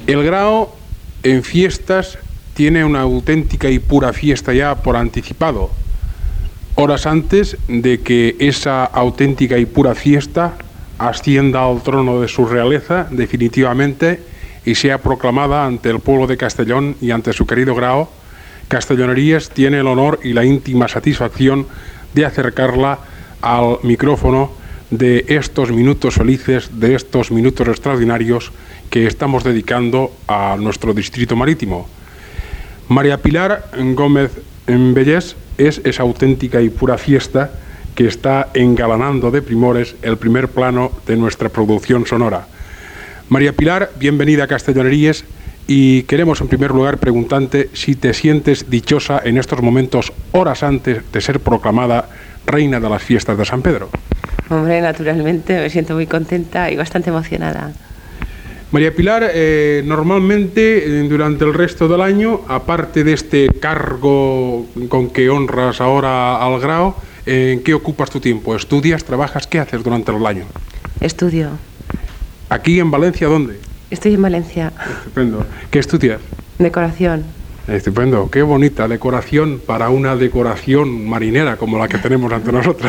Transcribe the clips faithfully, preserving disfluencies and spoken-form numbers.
El Grao en fiestas tiene una auténtica y pura fiesta ya por anticipado, horas antes de que esa auténtica y pura fiesta ascienda al trono de su realeza definitivamente y sea proclamada ante el pueblo de Castellón y ante su querido Grao. Castellonerías tiene el honor y la íntima satisfacción de acercarla al micrófono de estos minutos felices, de estos minutos extraordinarios que estamos dedicando a nuestro distrito marítimo. María Pilar Gómez Vellés es esa auténtica y pura fiesta que está engalanando de primores el primer plano de nuestra producción sonora. María Pilar, bienvenida a Castellonerías y queremos en primer lugar preguntarte si te sientes dichosa en estos momentos, horas antes de ser proclamada reina de las fiestas de San Pedro. Hombre, naturalmente me siento muy contenta y bastante emocionada. María Pilar, eh, normalmente eh, durante el resto del año, aparte de este cargo con que honras ahora al Grao, ¿en qué ocupas tu tiempo? ¿Estudias, trabajas? ¿Qué haces durante el año? Estudio. ¿Aquí en Valencia dónde? Estoy en Valencia. Estupendo. ¿Qué estudias? Decoración. Estupendo. Qué bonita decoración para una decoración marinera como la que tenemos ante nosotros.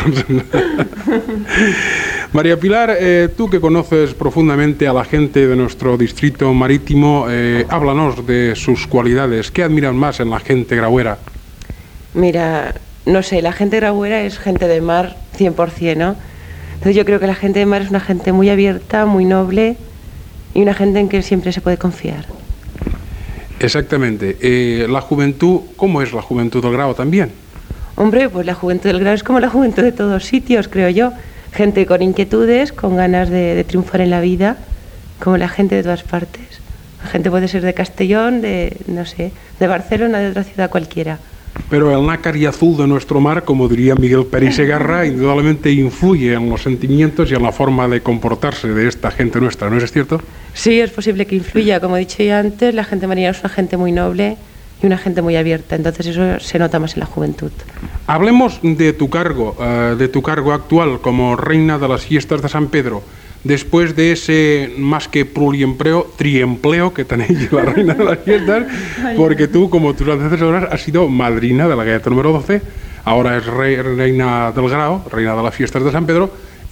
María Pilar, eh, tú que conoces profundamente a la gente de nuestro distrito marítimo, eh, háblanos de sus cualidades. ¿Qué admiran más en la gente grauera? Mira, no sé, la gente grauera es gente de mar cien por cien, ¿no? Entonces yo creo que la gente de mar es una gente muy abierta, muy noble y una gente en que siempre se puede confiar. Exactamente. Eh, la juventud, ¿cómo es la juventud del Grao también? Hombre, pues la juventud del Grao es como la juventud de todos sitios, creo yo. Gente con inquietudes, con ganas de, de triunfar en la vida, como la gente de todas partes. La gente puede ser de Castellón, de, no sé, de Barcelona, de otra ciudad cualquiera. Pero el nácar y azul de nuestro mar, como diría Miguel Pérez Segarra, indudablemente influye en los sentimientos y en la forma de comportarse de esta gente nuestra, ¿no es cierto? Sí, es posible que influya. Como he dicho ya antes, la gente marinera es una gente muy noble y una gente muy abierta, entonces eso se nota más en la juventud. Hablemos de tu cargo, uh, de tu cargo actual como reina de las fiestas de San Pedro. Después de ese más que pluriempleo, triempleo que tenéis la reina de las fiestas, porque tú, como tus antecesoras, has sido madrina de la galleta número doce, ahora es rey, reina del Grao, reina de las fiestas de San Pedro,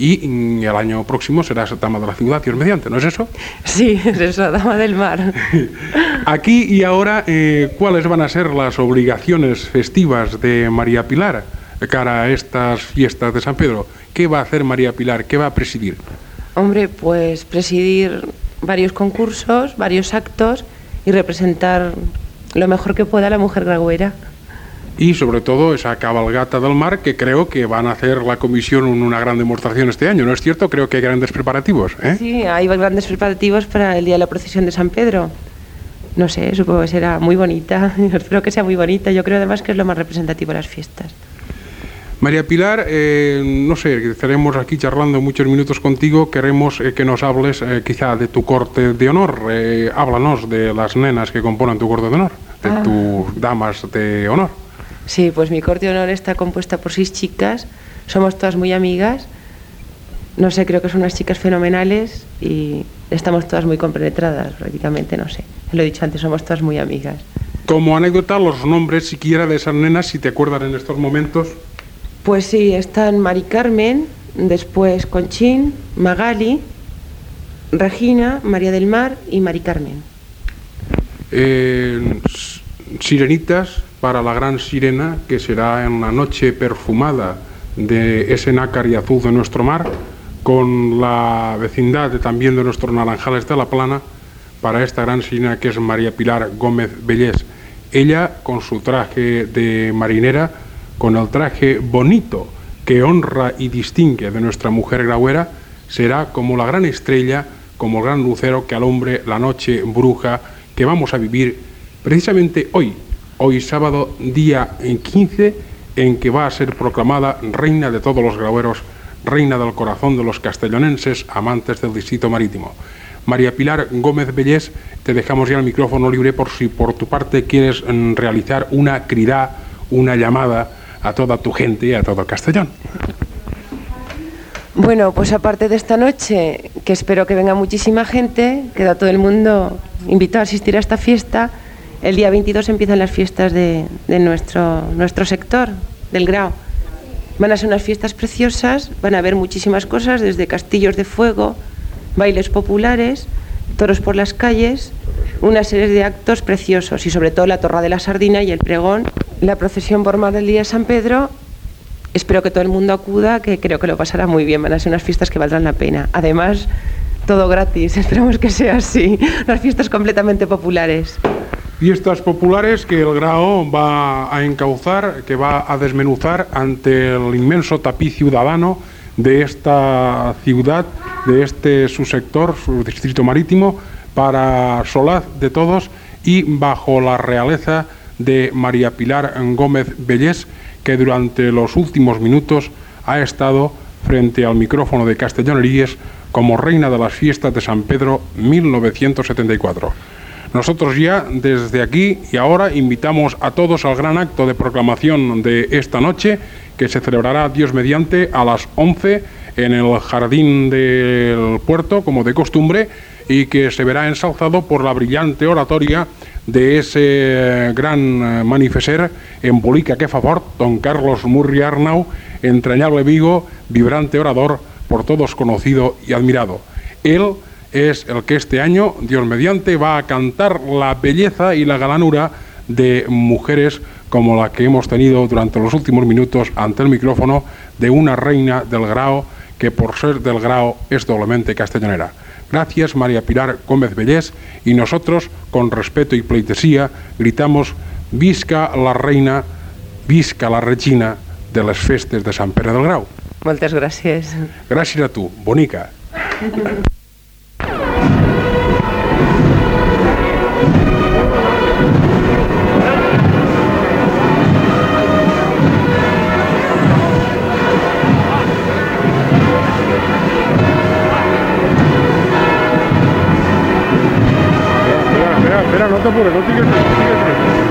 y el año próximo serás dama de la ciudad, Dios mediante, ¿no es eso? Sí, es eso, dama del mar. Aquí y ahora, eh, ¿cuáles van a ser las obligaciones festivas de María Pilar cara a estas fiestas de San Pedro? ¿Qué va a hacer María Pilar? ¿Qué va a presidir? Hombre, pues presidir varios concursos, varios actos y representar lo mejor que pueda a la mujer grauera. Y sobre todo esa cabalgata del mar que creo que van a hacer la comisión una gran demostración este año, ¿no es cierto? Creo que hay grandes preparativos, ¿eh? Sí, hay grandes preparativos para el día de la procesión de San Pedro. No sé, supongo que será muy bonita, espero que sea muy bonita, yo creo además que es lo más representativo de las fiestas. María Pilar, eh, no sé, estaremos aquí charlando muchos minutos contigo, queremos eh, que nos hables eh, quizá de tu corte de honor, eh, háblanos de las nenas que componen tu corte de honor, de ah. tus damas de honor. Sí, pues mi corte de honor está compuesta por seis chicas, somos todas muy amigas, no sé, creo que son unas chicas fenomenales y estamos todas muy compenetradas prácticamente, no sé, lo he dicho antes, somos todas muy amigas. Como anécdota, los nombres siquiera de esas nenas, si te acuerdas en estos momentos. Pues sí, están Mari Carmen, después Conchín, Magali, Regina, María del Mar y Mari Carmen. Eh, sirenitas para la gran sirena, que será en la noche perfumada de ese nácar y azul de nuestro mar, con la vecindad de, también de nuestros naranjales de la Plana, para esta gran sirena que es María Pilar Gómez Vellés. Ella, con su traje de marinera, con el traje bonito que honra y distingue de nuestra mujer grauera, será como la gran estrella, como el gran lucero que alumbre la noche bruja que vamos a vivir precisamente hoy, hoy sábado día quince, en que va a ser proclamada reina de todos los graueros, reina del corazón de los castellonenses amantes del distrito marítimo. María Pilar Gómez Vellés, te dejamos ya el micrófono libre por si por tu parte quieres mm, realizar una crida, una llamada a toda tu gente y a todo Castellón. Bueno, pues aparte de esta noche, que espero que venga muchísima gente, queda todo el mundo invitado a asistir a esta fiesta, el día veintidós empiezan las fiestas de, de nuestro, nuestro sector, del Grao. Van a ser unas fiestas preciosas, van a haber muchísimas cosas, desde castillos de fuego, bailes populares, toros por las calles, una serie de actos preciosos y sobre todo la Torra de la Sardina y el pregón, la procesión por mar del día de San Pedro. Espero que todo el mundo acuda, que creo que lo pasará muy bien, van a ser unas fiestas que valdrán la pena. Además, todo gratis, esperamos que sea así, unas fiestas completamente populares. Fiestas populares que el Grao va a encauzar, que va a desmenuzar ante el inmenso tapiz ciudadano de esta ciudad, de este subsector, su distrito marítimo, para solaz de todos y bajo la realeza de María Pilar Gómez Bellés, que durante los últimos minutos ha estado frente al micrófono de Castelloneríes como reina de las fiestas de San Pedro mil novecientos setenta y cuatro. Nosotros ya desde aquí y ahora invitamos a todos al gran acto de proclamación de esta noche, que se celebrará Dios mediante a las once en el Jardín del Puerto, como de costumbre, y que se verá ensalzado por la brillante oratoria de ese gran manifeser embolica que favor, don Carlos Murri Arnau, entrañable Vigo, vibrante orador, por todos conocido y admirado. Él es el que este año, Dios mediante, va a cantar la belleza y la galanura de mujeres como la que hemos tenido durante los últimos minutos ante el micrófono de una reina del Grao que por ser del Grao es doblemente castellonera. Gracias, María Pilar Gómez Bellés, y nosotros, con respeto y pleitesía, gritamos «Visca la reina, visca la regina de les festes de Sant Pere del Grau». Moltes gràcies. Gràcies a tu, bonica. Espera, no te apures, no sigues, no sigues.